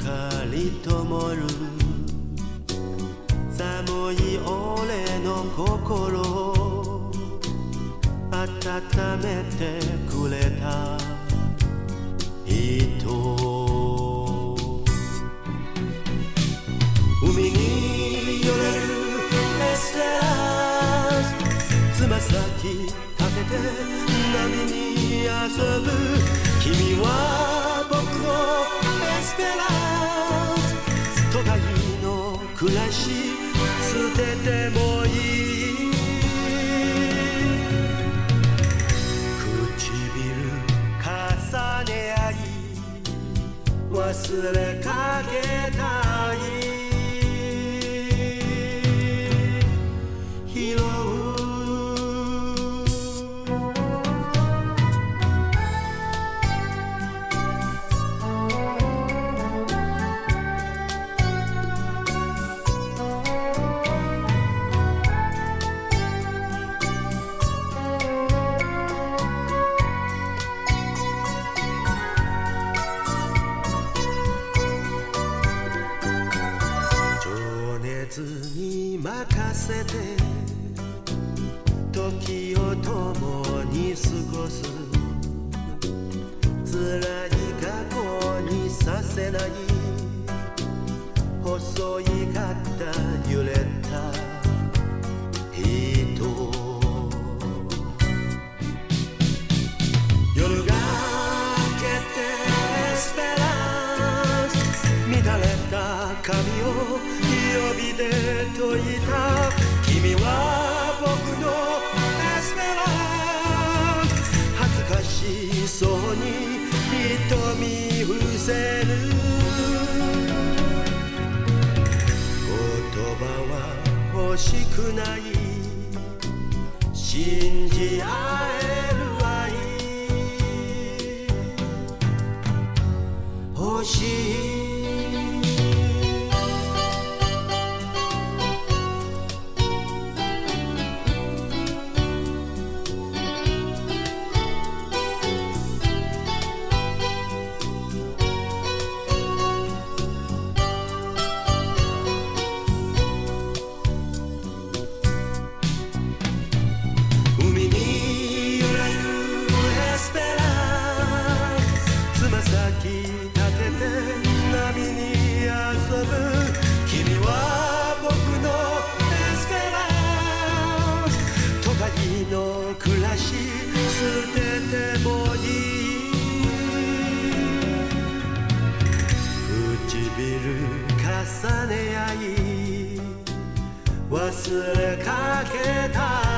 り灯る寒い俺の心を温めてくれた人、海に揺れるエステラス、つま先立てて波に遊ぶ君は僕のエスペランス、都会の暮らし捨ててもいい、唇重ね合い忘れかけたい、拾うに任せて時を共に過ごす、辛い過去にさせない細い肩揺れた人、夜が明けてエスペランス、乱れた髪を呼びで解いた、君は僕のエスペランス、恥ずかしそうに瞳伏せる、言葉は欲しくない、信じ合える愛欲しい、立てて波に遊ぶ、君は僕のエスペランス、都会の暮らし捨ててもいい、唇重ね合い忘れかけた